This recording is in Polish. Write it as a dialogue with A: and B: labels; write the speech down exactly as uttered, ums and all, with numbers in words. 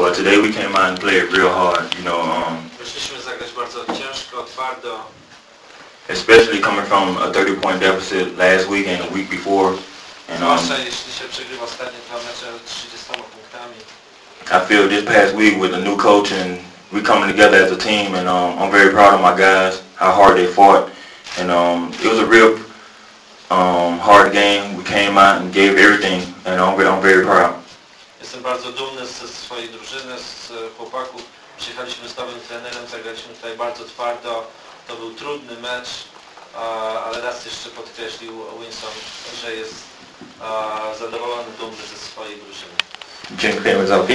A: But today we came out and played real hard, you know. Um,
B: Wyszliśmy zagrać bardzo ciężko, twardo.
A: especially coming from a thirty point deficit last week and the week before. And um,
B: Zwłaszcza jeśli się przegrywa ostatnie dwa mecze trzydziestoma punktami.
A: I feel this past week with a new coach and we coming together as a team, and um, I'm very proud of my guys, how hard they fought. And um, it was a real um, hard game. We came out and gave everything, and I'm, I'm very proud.
B: Jestem bardzo dumny ze swojej drużyny, z chłopaków. Przyjechaliśmy z nowym trenerem, zagraliśmy tutaj bardzo twardo. To był trudny mecz, ale raz jeszcze podkreślił Winson, że jest zadowolony, dumny ze swojej drużyny.
A: Dziękujemy za